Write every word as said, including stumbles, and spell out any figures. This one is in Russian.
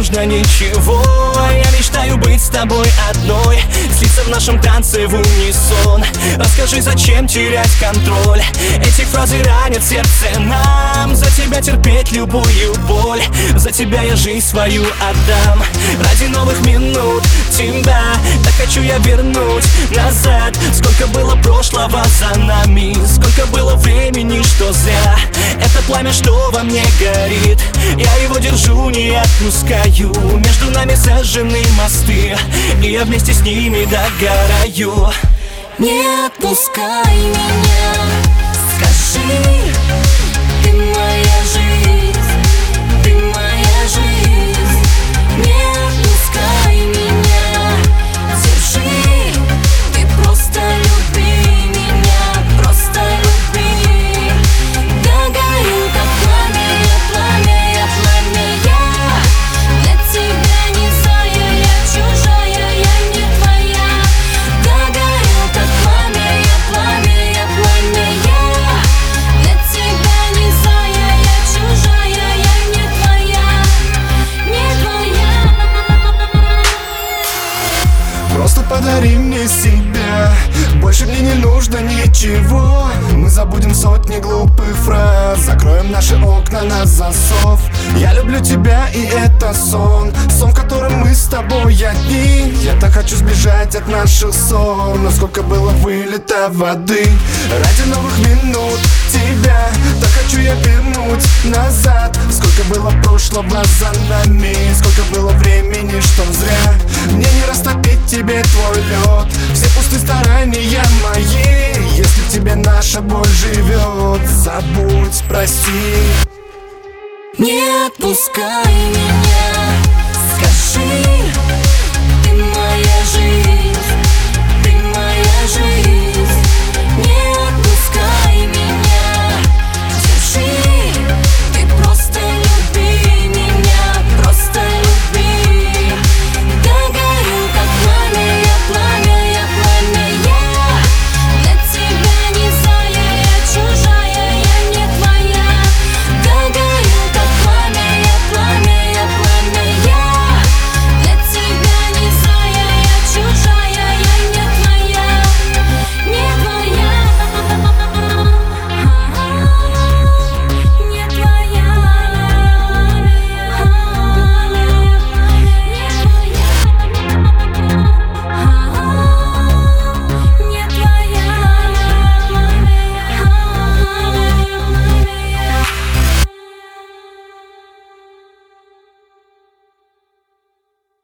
нужно ничего. Я мечтаю быть с тобой одной, слиться в нашем танце в унисон. Расскажи, зачем терять контроль? Эти фразы ранят сердце нам. За тебя терпеть любую боль, за тебя я жизнь свою отдам. Ради новых минут тебя так хочу я вернуть назад. Сколько было прошлого за нами, сколько было времени, что зря. Это пламя, что во мне горит, я его держу, не отпускаю. Между нами сожжены мосты, и я вместе с ними догораю. Не отпускай меня, скажи, ты моя жизнь, ты моя жизнь. Не отпускай меня, держи, ты просто люби меня, просто люби. Догорю, как пламя, пламя, пламя. Для тебя не зая, я чужая, я не твоя. Догорю, как пламя, пламя, пламя. Для тебя не зая, я чужая, я не твоя, не твоя. Просто подари мне себя, больше мне не нужно ничего. Мы забудем сотни глупых фраз, закроем наши окна на засов. Я люблю тебя, и это сон, сон, в котором мы с тобой одни. Я так хочу сбежать от наших ссор, но сколько было вылито воды. Ради новых минут тебя так хочу я вернуть назад. Сколько было прошлого за нами, сколько было времени, что зря. Мне не растопить тебе твой лед, все пустые старания мои. Если в тебе наша боль живет, забудь, прости. Не отпускай меня, скажи,